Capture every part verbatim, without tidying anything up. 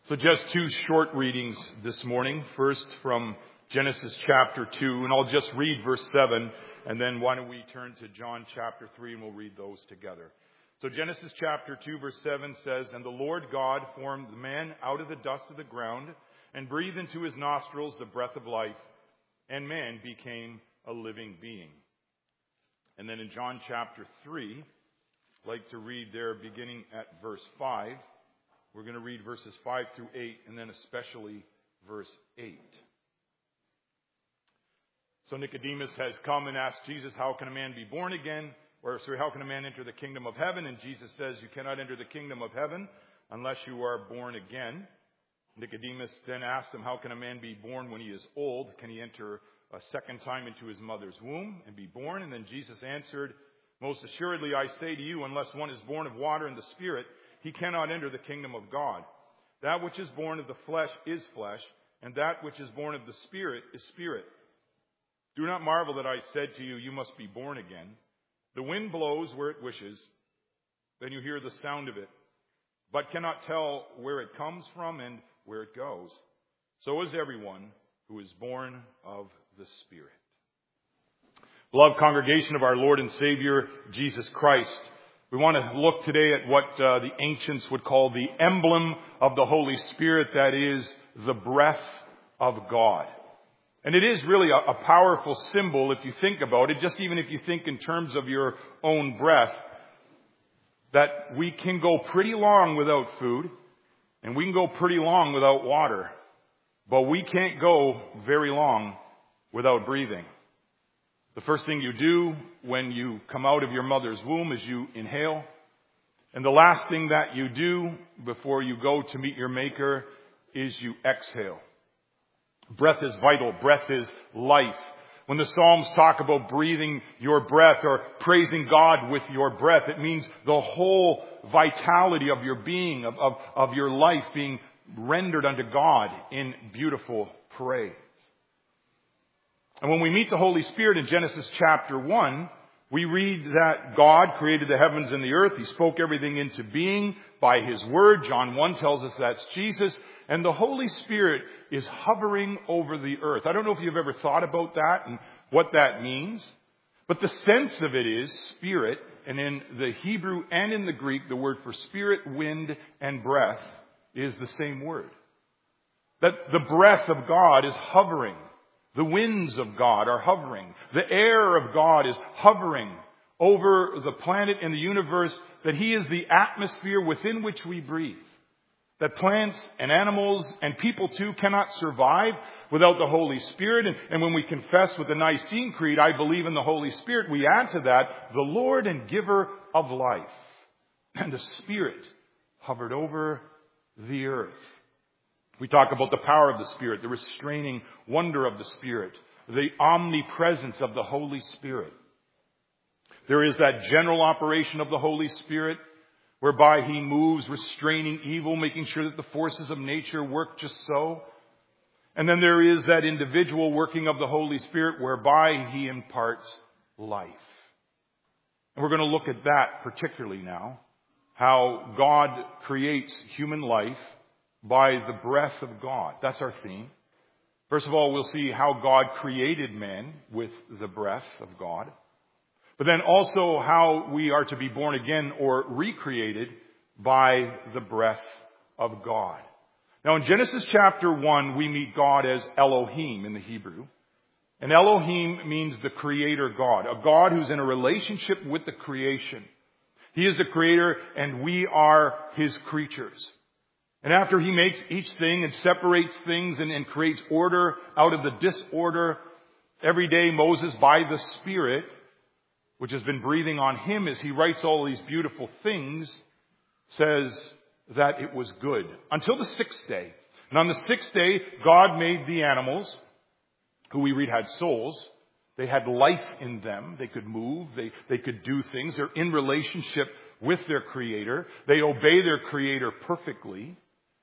So just two short readings this morning. First from Genesis chapter two, and I'll just read verse seven, and then why don't we turn to John chapter three, and we'll read those together. So Genesis chapter two, verse seven says, "And the Lord God formed the man out of the dust of the ground, and breathed into his nostrils the breath of life, and man became a living being." And then in John chapter three, I'd like to read there beginning at verse five. We're going to read verses five through eight, and then especially verse eight. So Nicodemus has come and asked Jesus, "How can a man be born again? Or, sorry, how can a man enter the kingdom of heaven?" And Jesus says, "You cannot enter the kingdom of heaven unless you are born again." Nicodemus then asked him, "How can a man be born when he is old? Can he enter a second time into his mother's womb and be born?" And then Jesus answered, "Most assuredly I say to you, unless one is born of water and the Spirit, he cannot enter the kingdom of God. That which is born of the flesh is flesh, and that which is born of the Spirit is spirit. Do not marvel that I said to you, you must be born again. The wind blows where it wishes, then you hear the sound of it, but cannot tell where it comes from and where it goes. So is everyone who is born of the Spirit." Beloved congregation of our Lord and Savior, Jesus Christ, we want to look today at what uh, the ancients would call the emblem of the Holy Spirit, that is, the breath of God. And it is really a, a powerful symbol if you think about it, just even if you think in terms of your own breath, that we can go pretty long without food, and we can go pretty long without water, but we can't go very long without breathing. The first thing you do when you come out of your mother's womb is you inhale. And the last thing that you do before you go to meet your Maker is you exhale. Breath is vital. Breath is life. When the Psalms talk about breathing your breath or praising God with your breath, it means the whole vitality of your being, of, of, of your life being rendered unto God in beautiful praise. And when we meet the Holy Spirit in Genesis chapter one, we read that God created the heavens and the earth. He spoke everything into being by His Word. John one tells us that's Jesus. And the Holy Spirit is hovering over the earth. I don't know if you've ever thought about that and what that means. But the sense of it is spirit. And in the Hebrew and in the Greek, the word for spirit, wind, and breath is the same word. That the breath of God is hovering. The winds of God are hovering. The air of God is hovering over the planet and the universe, that He is the atmosphere within which we breathe. That plants and animals and people too cannot survive without the Holy Spirit. And, and when we confess with the Nicene Creed, "I believe in the Holy Spirit," we add to that, "the Lord and giver of life." And the Spirit hovered over the earth. We talk about the power of the Spirit, the restraining wonder of the Spirit, the omnipresence of the Holy Spirit. There is that general operation of the Holy Spirit, whereby He moves, restraining evil, making sure that the forces of nature work just so. And then there is that individual working of the Holy Spirit, whereby He imparts life. And we're going to look at that particularly now, how God creates human life by the breath of God. That's our theme. First of all, we'll see how God created man with the breath of God. But then also how we are to be born again or recreated by the breath of God. Now in Genesis chapter one, we meet God as Elohim in the Hebrew. And Elohim means the creator God, a God who's in a relationship with the creation. He is the creator and we are His creatures. And after He makes each thing and separates things and, and creates order out of the disorder, every day Moses, by the Spirit, which has been breathing on him as he writes all these beautiful things, says that it was good. Until the sixth day. And on the sixth day, God made the animals, who we read had souls. They had life in them. They could move. They, they could do things. They're in relationship with their Creator. They obey their Creator perfectly.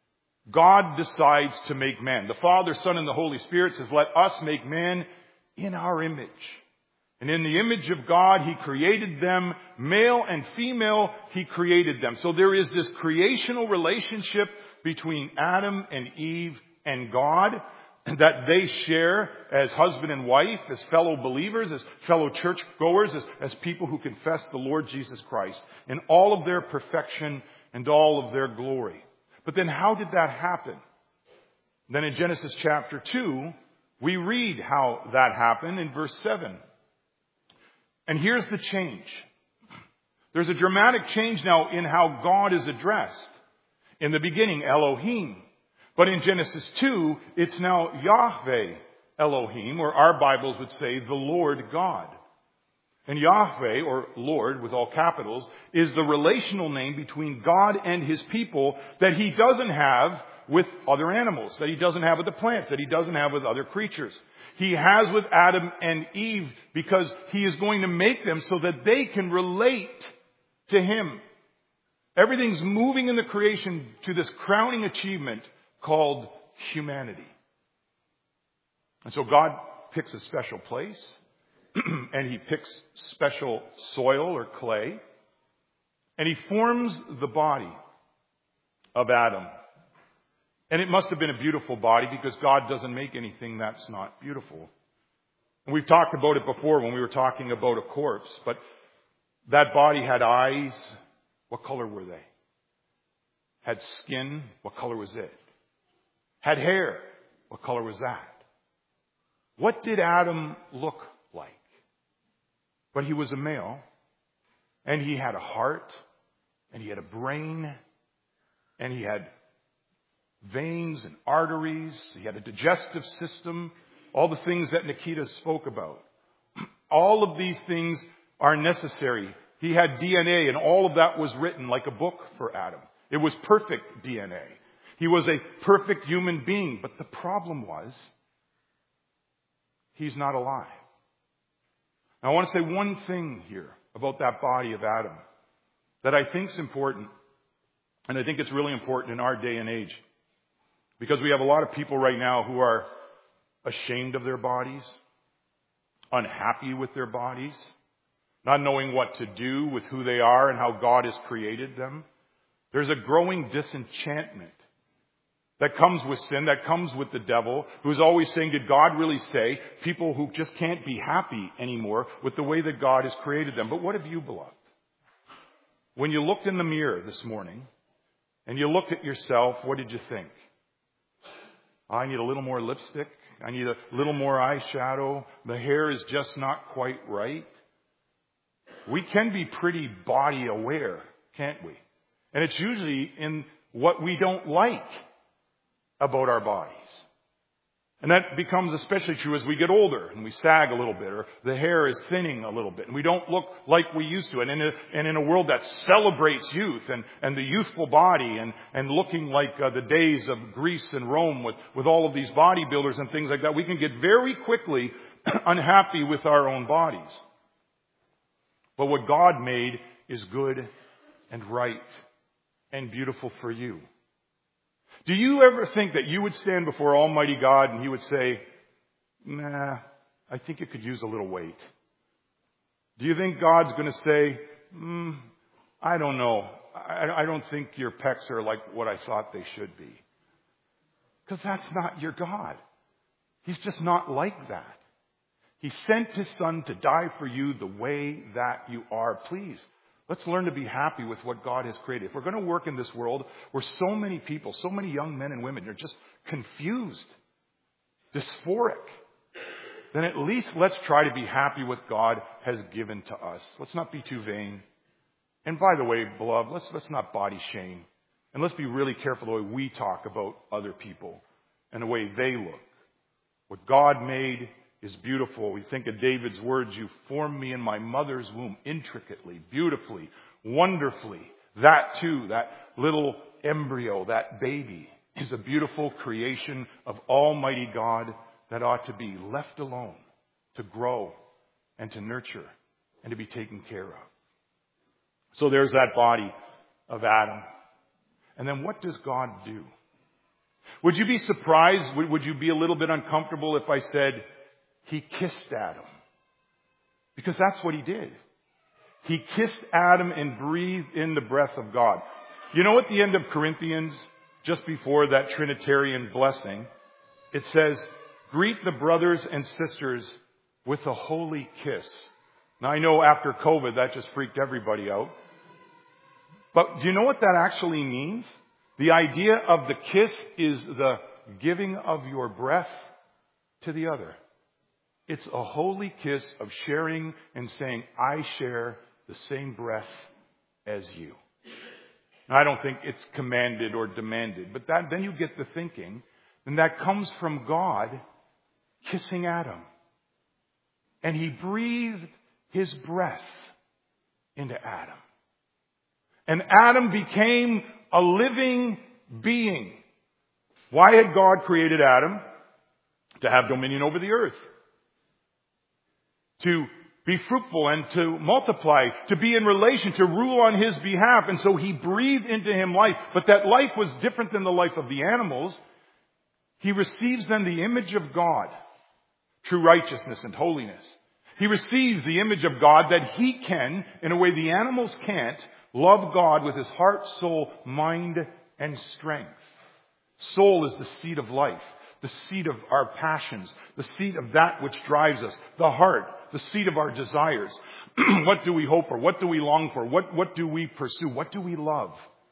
God decides to make man. The Father, Son, and the Holy Spirit says, "Let us make man in our image." And in the image of God, He created them. Male and female, He created them. So there is this creational relationship between Adam and Eve and God that they share as husband and wife, as fellow believers, as fellow churchgoers, as, as people who confess the Lord Jesus Christ in all of their perfection and all of their glory. But then how did that happen? Then in Genesis chapter two, we read how that happened in verse seven. And here's the change. There's a dramatic change now in how God is addressed. In the beginning, Elohim. But in Genesis two, it's now Yahweh Elohim, or our Bibles would say the Lord God. And Yahweh, or Lord with all capitals, is the relational name between God and His people that He doesn't have with other animals, that He doesn't have with the plants, that He doesn't have with other creatures. He has with Adam and Eve because He is going to make them so that they can relate to Him. Everything's moving in the creation to this crowning achievement called humanity. And so God picks a special place, and He picks special soil or clay, and He forms the body of Adam. And it must have been a beautiful body because God doesn't make anything that's not beautiful. And we've talked about it before when we were talking about a corpse, but that body had eyes. What color were they? Had skin. What color was it? Had hair. What color was that? What did Adam look like? But he was a male, and he had a heart, and he had a brain, and he had veins and arteries. He had a digestive system. All the things that Nikita spoke about. All of these things are necessary. He had D N A, and all of that was written like a book for Adam. It was perfect D N A. He was a perfect human being. But the problem was, he's not alive. Now, I want to say one thing here about that body of Adam that I think is important, and I think it's really important in our day and age. Because we have a lot of people right now who are ashamed of their bodies, unhappy with their bodies, not knowing what to do with who they are and how God has created them. There's a growing disenchantment that comes with sin, that comes with the devil, who's always saying, did God really say? People who just can't be happy anymore with the way that God has created them. But what have you, beloved? When you looked in the mirror this morning and you looked at yourself, what did you think? I need a little more lipstick. I need a little more eyeshadow. The hair is just not quite right. We can be pretty body aware, can't we? And it's usually in what we don't like about our bodies. And that becomes especially true as we get older and we sag a little bit, or the hair is thinning a little bit and we don't look like we used to. And in a, and in a world that celebrates youth and, and the youthful body and, and looking like uh, the days of Greece and Rome with, with all of these bodybuilders and things like that, we can get very quickly unhappy with our own bodies. But what God made is good and right and beautiful for you. Do you ever think that you would stand before Almighty God and He would say, nah, I think it could use a little weight? Do you think God's going to say, mm, I don't know. I, I don't think your pecs are like what I thought they should be? Because that's not your God. He's just not like that. He sent His Son to die for you the way that you are. Please, let's learn to be happy with what God has created. If we're going to work in this world where so many people, so many young men and women are just confused, dysphoric, then at least let's try to be happy with what God has given to us. Let's not be too vain. And by the way, beloved, let's, let's not body shame. And let's be really careful the way we talk about other people and the way they look. What God made is beautiful. We think of David's words, you formed me in my mother's womb intricately, beautifully, wonderfully. That too, that little embryo, that baby, is a beautiful creation of Almighty God that ought to be left alone to grow and to nurture and to be taken care of. So there's that body of Adam. And then what does God do? Would you be surprised? Would you be a little bit uncomfortable if I said, He kissed Adam? Because that's what he did. He kissed Adam and breathed in the breath of God. You know, at the end of Corinthians, just before that Trinitarian blessing, it says, greet the brothers and sisters with a holy kiss. Now, I know after COVID, that just freaked everybody out. But do you know what that actually means? The idea of the kiss is the giving of your breath to the other. It's a holy kiss of sharing and saying, I share the same breath as you. Now, I don't think it's commanded or demanded, but that, then you get the thinking, and that comes from God kissing Adam. And he breathed his breath into Adam. And Adam became a living being. Why had God created Adam? To have dominion over the earth. To be fruitful and to multiply, to be in relation, to rule on his behalf. And so he breathed into him life. But that life was different than the life of the animals. He receives then the image of God, true righteousness and holiness. He receives the image of God that he can, in a way the animals can't, love God with his heart, soul, mind, and strength. Soul is the seat of life, the seat of our passions, the seat of that which drives us, the heart, the seat of our desires. What do we hope for? What do we long for? What, what do we pursue? What do we love?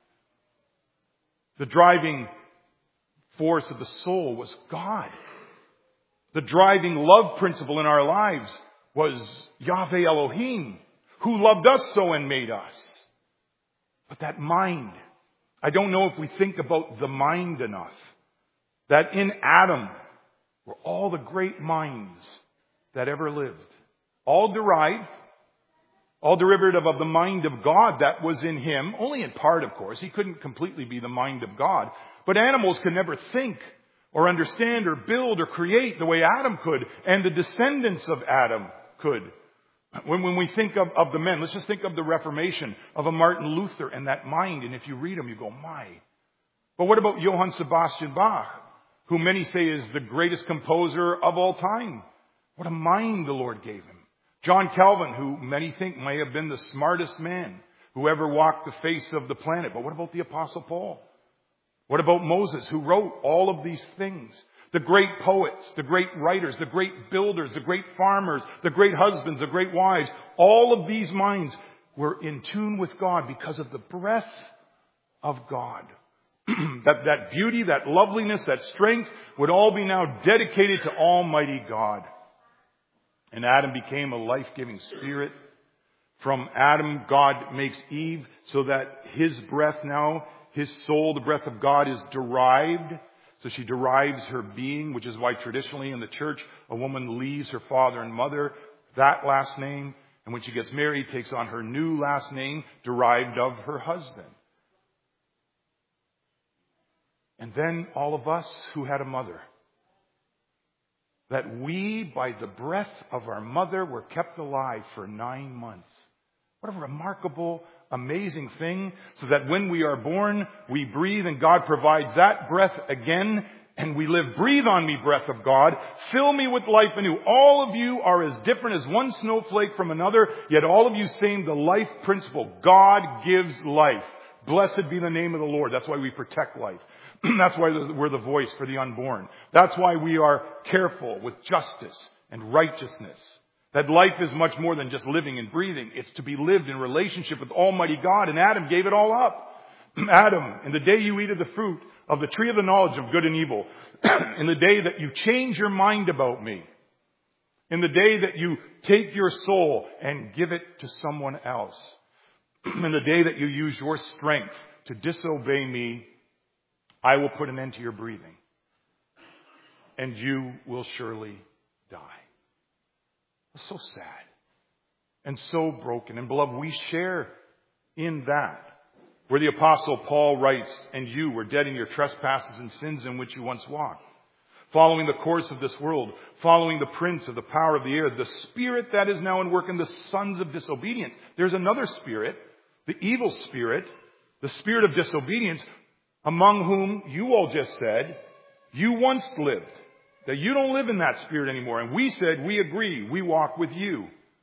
The driving force of the soul was God. The driving love principle in our lives was Yahweh Elohim, who loved us so and made us. But that mind, I don't know if we think about the mind enough. That in Adam were all the great minds that ever lived. All derived, all derivative of the mind of God that was in him. Only in part, of course. He couldn't completely be the mind of God. But animals could never think or understand or build or create the way Adam could. And the descendants of Adam could. When, when we think of, of the men, let's just think of the Reformation, of a Martin Luther and that mind. And if you read them, you go, my. But what about Johann Sebastian Bach, who many say is the greatest composer of all time? What a mind the Lord gave him. John Calvin, who many think may have been the smartest man who ever walked the face of the planet. But what about the Apostle Paul? What about Moses, who wrote all of these things? The great poets, the great writers, the great builders, the great farmers, the great husbands, the great wives. All of these minds were in tune with God because of the breath of God. that, that beauty, that loveliness, that strength would all be now dedicated to Almighty God. And Adam became a life-giving spirit. From Adam, God makes Eve so that his breath now, his soul, the breath of God, is derived. So she derives her being, which is why traditionally in the church, a woman leaves her father and mother, that last name, and when she gets married, takes on her new last name, derived of her husband. And then all of us who had a mother, that we, by the breath of our mother, were kept alive for nine months. What a remarkable, amazing thing. So that when we are born, we breathe and God provides that breath again. And we live, breathe on me, breath of God. Fill me with life anew. All of you are as different as one snowflake from another. Yet all of you same the life principle. God gives life. Blessed be the name of the Lord. That's why we protect life. That's why we're the voice for the unborn. That's why we are careful with justice and righteousness. That life is much more than just living and breathing. It's to be lived in relationship with Almighty God. And Adam gave it all up. Adam, in the day you eat of the fruit of the tree of the knowledge of good and evil, in the day that you change your mind about me, in the day that you take your soul and give it to someone else, in the day that you use your strength to disobey me, I will put an end to your breathing, and you will surely die. It's so sad and so broken. And beloved, we share in that, where the Apostle Paul writes, and you were dead in your trespasses and sins in which you once walked, following the course of this world, following the prince of the power of the air, the spirit that is now in work in the sons of disobedience. There's another spirit, the evil spirit, the spirit of disobedience, among whom you all just said, you once lived. That you don't live in that spirit anymore. And we said, we agree, we walk with you.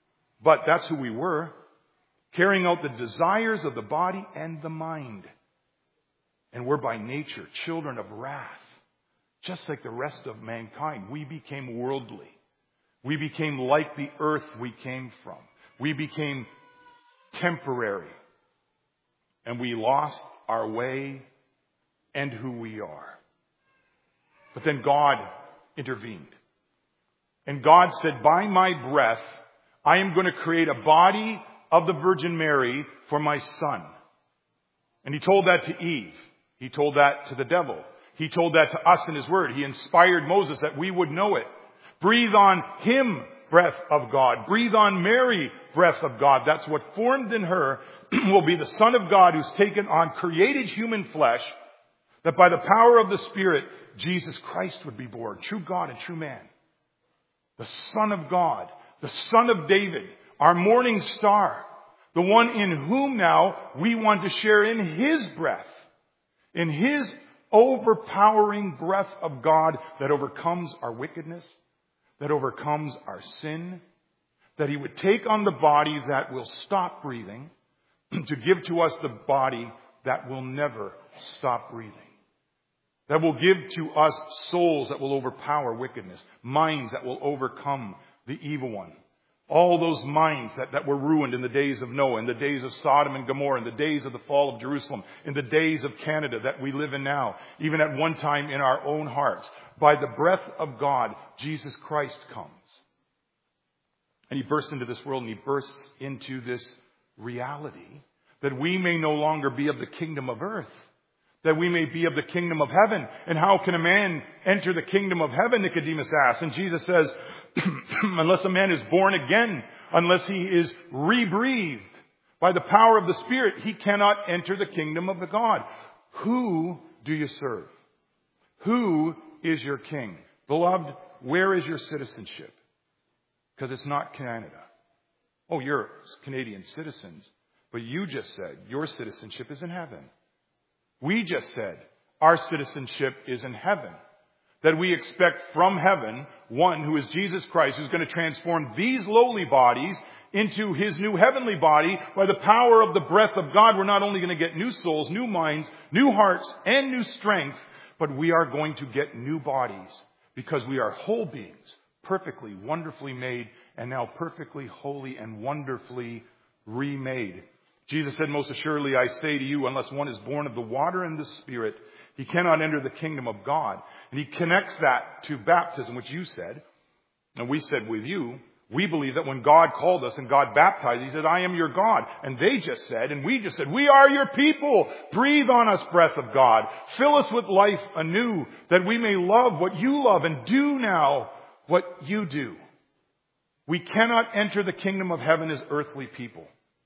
But that's who we were, carrying out the desires of the body and the mind. And we're by nature children of wrath. Just like the rest of mankind, we became worldly. We became like the earth we came from. We became temporary. And we lost our way and who we are. But then God intervened. And God said, by my breath, I am going to create a body of the Virgin Mary for my son. And he told that to Eve. He told that to the devil. He told that to us in his word. He inspired Moses that we would know it. Breathe on him, breath of God. Breathe on Mary, breath of God. That's what formed in her will be the Son of God who's taken on created human flesh, that by the power of the Spirit, Jesus Christ would be born. True God and true man. The Son of God, the Son of David, our morning star, the one in whom now we want to share in his breath, in his overpowering breath of God that overcomes our wickedness, that overcomes our sin, that he would take on the body that will stop breathing to give to us the body that will never stop breathing. That will give to us souls that will overpower wickedness, minds that will overcome the evil one. All those minds that, that were ruined in the days of Noah, in the days of Sodom and Gomorrah, in the days of the fall of Jerusalem, in the days of Canada that we live in now, even at one time in our own hearts. By the breath of God, Jesus Christ comes. And he bursts into this world and he bursts into this reality that we may no longer be of the kingdom of earth, that we may be of the kingdom of heaven. And how can a man enter the kingdom of heaven, Nicodemus asks. And Jesus says, unless a man is born again, unless he is rebreathed by the power of the Spirit, he cannot enter the kingdom of the God. Who do you serve? Who is your king? Beloved, where is your citizenship? Because it's not Canada. Oh, you're Canadian citizens. But you just said your citizenship is in heaven. We just said our citizenship is in heaven. That we expect from heaven one who is Jesus Christ, who's going to transform these lowly bodies into his new heavenly body. By the power of the breath of God, we're not only going to get new souls, new minds, new hearts, and new strength, but we are going to get new bodies because we are whole beings, perfectly, wonderfully made, and now perfectly, holy, and wonderfully remade. Jesus said, most assuredly, I say to you, unless one is born of the water and the Spirit, he cannot enter the kingdom of God. And he connects that to baptism, which you said. And we said with you, we believe that when God called us and God baptized, he said, I am your God. And they just said, and we just said, we are your people. Breathe on us, breath of God. Fill us with life anew, that we may love what you love and do now what you do. We cannot enter the kingdom of heaven as earthly people.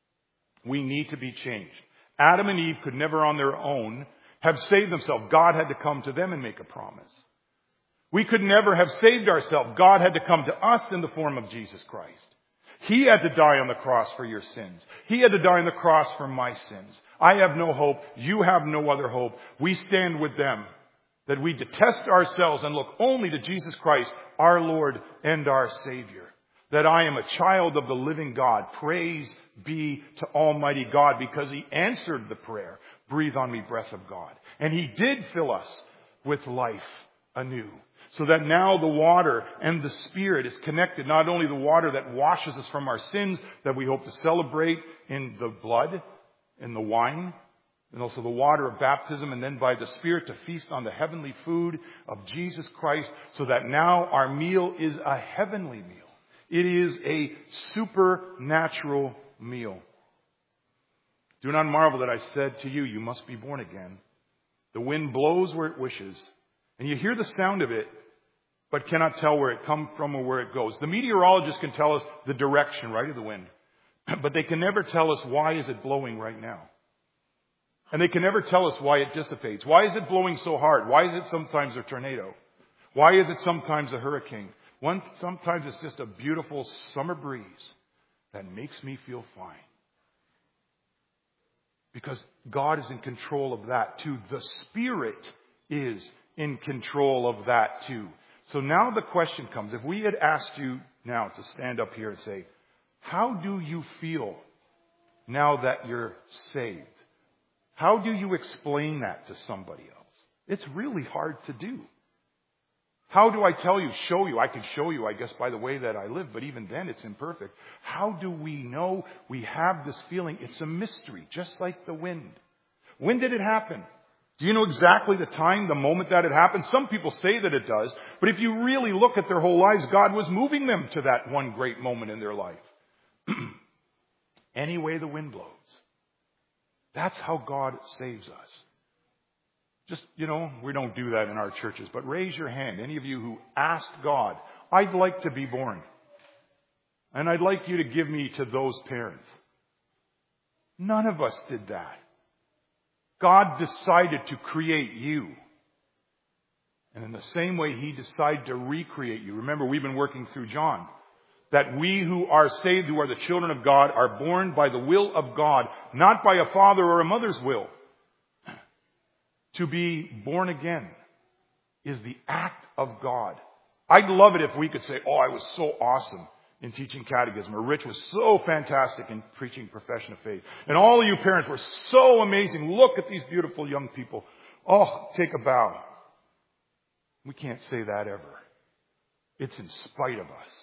We need to be changed. Adam and Eve could never on their own have saved themselves. God had to come to them and make a promise. We could never have saved ourselves. God had to come to us in the form of Jesus Christ. He had to die on the cross for your sins. He had to die on the cross for my sins. I have no hope. You have no other hope. We stand with them. That we detest ourselves and look only to Jesus Christ, our Lord and our Savior. That I am a child of the living God. Praise be to Almighty God, because he answered the prayer, breathe on me, breath of God. And he did fill us with life anew. So that now the water and the Spirit is connected. Not only the water that washes us from our sins, that we hope to celebrate in the blood, in the wine, and also the water of baptism, and then by the Spirit to feast on the heavenly food of Jesus Christ, so that now our meal is a heavenly meal. It is a supernatural meal. Do not marvel that I said to you, you must be born again. The wind blows where it wishes, and you hear the sound of it, but cannot tell where it comes from or where it goes. The meteorologist can tell us the direction, right, of the wind, but they can never tell us why is it blowing right now. And they can never tell us why it dissipates. Why is it blowing so hard? Why is it sometimes a tornado? Why is it sometimes a hurricane? One, sometimes it's just a beautiful summer breeze that makes me feel fine. Because God is in control of that too. The Spirit is in control of that too. So now the question comes, if we had asked you now to stand up here and say, how do you feel now that you're saved? How do you explain that to somebody else? It's really hard to do. How do I tell you, show you? I could show you, I guess, by the way that I live, but even then it's imperfect. How do we know we have this feeling? It's a mystery, just like the wind. When did it happen? Do you know exactly the time, the moment that it happened? Some people say that it does, but if you really look at their whole lives, God was moving them to that one great moment in their life. Any way the wind blows. That's how God saves us. Just, you know, we don't do that in our churches, but raise your hand. Any of you who asked God, I'd like to be born. And I'd like you to give me to those parents. None of us did that. God decided to create you. And in the same way He decided to recreate you. Remember, we've been working through John. That we who are saved, who are the children of God, are born by the will of God, not by a father or a mother's will. To be born again is the act of God. I'd love it if we could say, oh, I was so awesome in teaching catechism, or Rich was so fantastic in preaching profession of faith. And all of you parents were so amazing. Look at these beautiful young people. Oh, take a bow. We can't say that ever. It's in spite of us.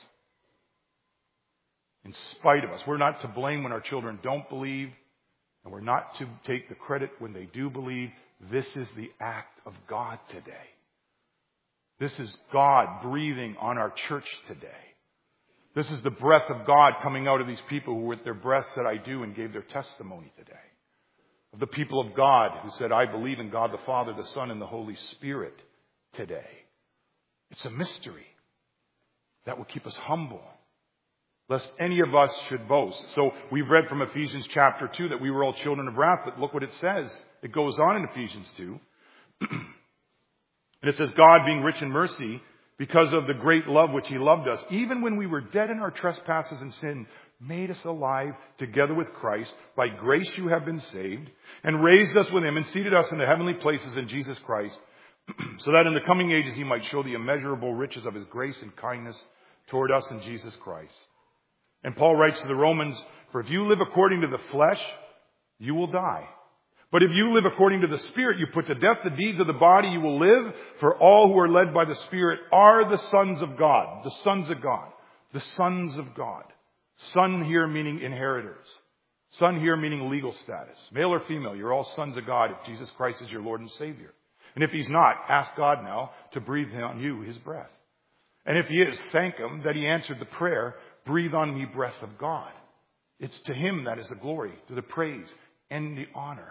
In spite of us. We're not to blame when our children don't believe, and we're not to take the credit when they do believe. This is the act of God today. This is God breathing on our church today. This is the breath of God coming out of these people who with their breath said, I do, and gave their testimony today. Of the people of God who said, I believe in God the Father, the Son, and the Holy Spirit today. It's a mystery that will keep us humble, lest any of us should boast. So we've read from Ephesians chapter two that we were all children of wrath, but look what it says. It goes on in Ephesians two. And it says, God being rich in mercy, because of the great love which He loved us, even when we were dead in our trespasses and sin, made us alive together with Christ. By grace you have been saved, and raised us with Him, and seated us in the heavenly places in Jesus Christ, so that in the coming ages He might show the immeasurable riches of His grace and kindness toward us in Jesus Christ. And Paul writes to the Romans, for if you live according to the flesh, you will die. But if you live according to the Spirit, you put to death the deeds of the body, you will live. For all who are led by the Spirit are the sons of God. The sons of God. The sons of God. Son here meaning inheritors. Son here meaning legal status. Male or female, you're all sons of God if Jesus Christ is your Lord and Savior. And if He's not, ask God now to breathe on you His breath. And if He is, thank Him that He answered the prayer, breathe on me breath of God. It's to Him that is the glory, to the praise, and the honor.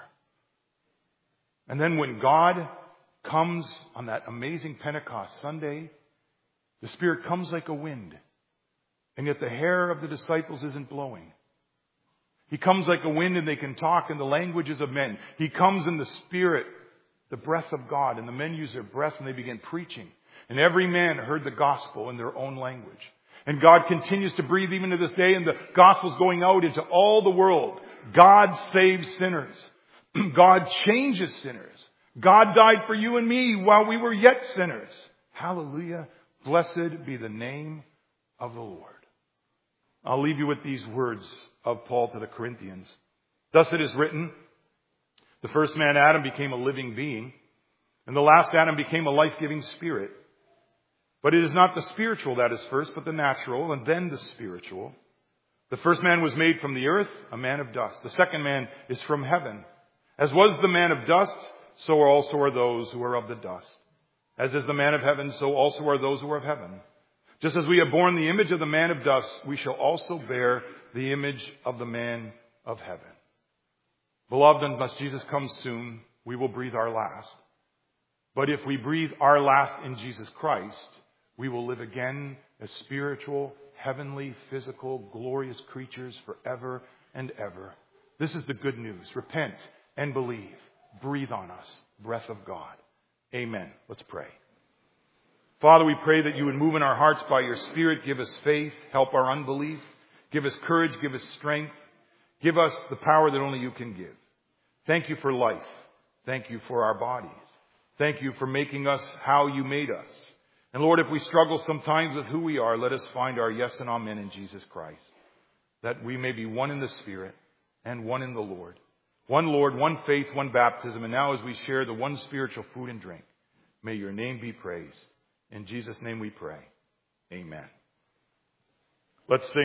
And then when God comes on that amazing Pentecost Sunday, the Spirit comes like a wind. And yet the hair of the disciples isn't blowing. He comes like a wind and they can talk in the languages of men. He comes in the Spirit, the breath of God. And the men use their breath and they begin preaching. And every man heard the gospel in their own language. And God continues to breathe even to this day. And the gospel's going out into all the world. God saves sinners. God changes sinners. God died for you and me while we were yet sinners. Hallelujah. Blessed be the name of the Lord. I'll leave you with these words of Paul to the Corinthians. Thus it is written, the first man Adam became a living being, and the last Adam became a life-giving spirit. But it is not the spiritual that is first, but the natural, and then the spiritual. The first man was made from the earth, a man of dust. The second man is from heaven. As was the man of dust, so also are those who are of the dust. As is the man of heaven, so also are those who are of heaven. Just as we have borne the image of the man of dust, we shall also bear the image of the man of heaven. Beloved, unless Jesus comes soon, we will breathe our last. But if we breathe our last in Jesus Christ, we will live again as spiritual, heavenly, physical, glorious creatures forever and ever. This is the good news. Repent and believe. Breathe on us, breath of God. Amen. Let's pray. Father, we pray that you would move in our hearts by your Spirit. Give us faith. Help our unbelief. Give us courage. Give us strength. Give us the power that only you can give. Thank you for life. Thank you for our bodies. Thank you for making us how you made us. And Lord, if we struggle sometimes with who we are, let us find our yes and amen in Jesus Christ. that we may be one in the Spirit and one in the Lord. One Lord, one faith, one baptism. And now as we share the one spiritual food and drink, may your name be praised. In Jesus' name we pray. Amen. Let's sing.